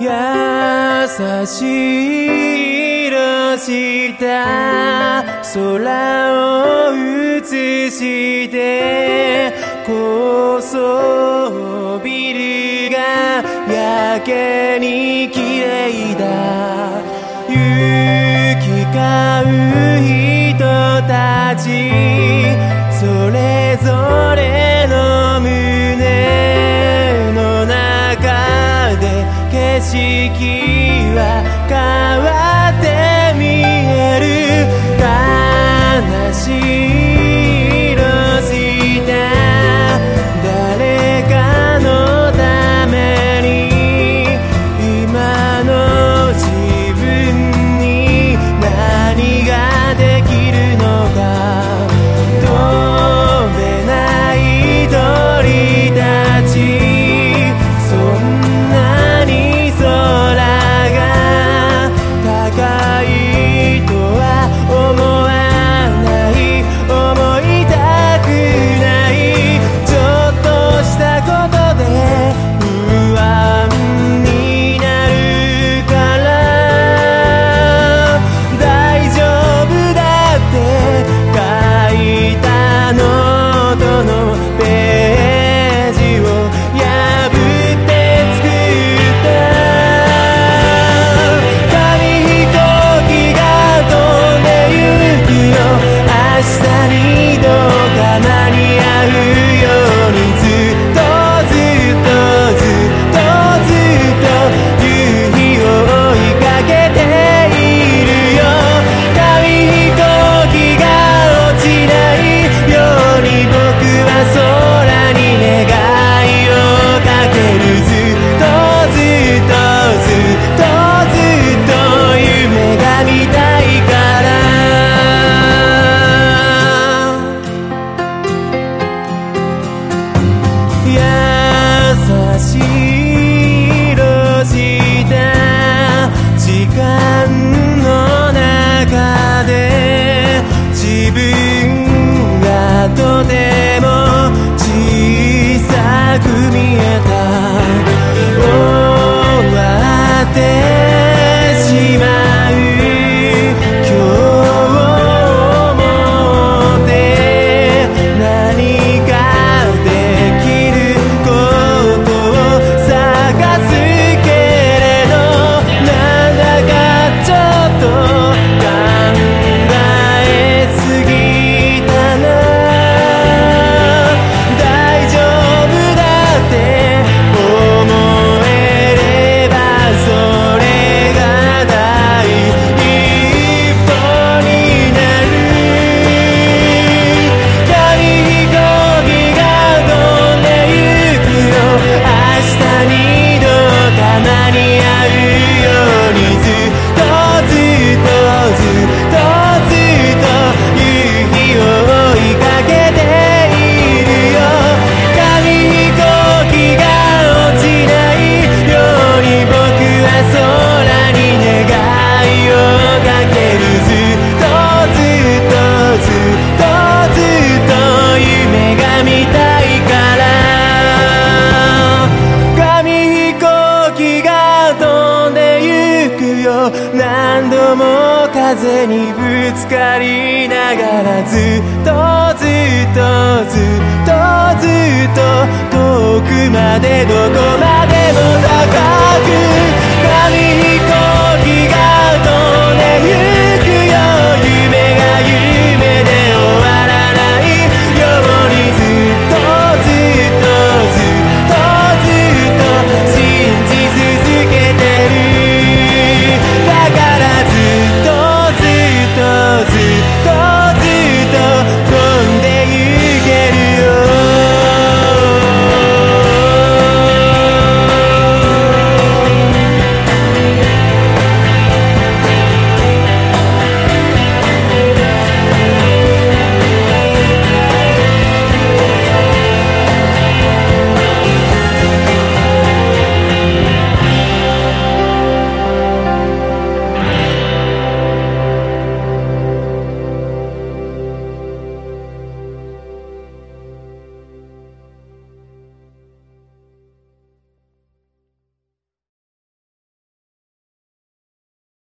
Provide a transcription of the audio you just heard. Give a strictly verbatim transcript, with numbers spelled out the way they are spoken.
優しい色した空を映して高層ビルがやけに綺麗だ。行き交う人たちそれぞれの胸の中で景色は変わって見える。悲しい色した誰かのために今の自分に何ができるのか。飛べない鳥たちそんなに空が高いとは思わない思いたくないちょっとしたことで不安になるから大丈夫だって書いたノートのページを破って作った紙飛行機が飛んでゆくよ。明日にどうか間に合うようにずっとずっとずっとずっと夕日を追いかけているよ。紙飛行機が落ちないように僕は空に願いをかける。ずっとずっとずっとずっと夢が見たいから優しい色した時間の中で自分がとても小さく見えた。終わってしまう今日をもって何かできることを探すけれどなんだかちょっと考えすぎたな。大丈夫だって思えればそれが第一歩になる。紙飛行機が飛んでゆくよ。明日にどうか間に合うようにずっとずっとずっとずっと夕日を追いかけているよ。紙飛行機が落ちないように僕は空に願いをかける。ずっとずっとずっとずっと夢が見たいから紙飛行機が飛んでゆくよ。何度も風にぶつかりながらずっとずっとずっとずっと遠くまでどこ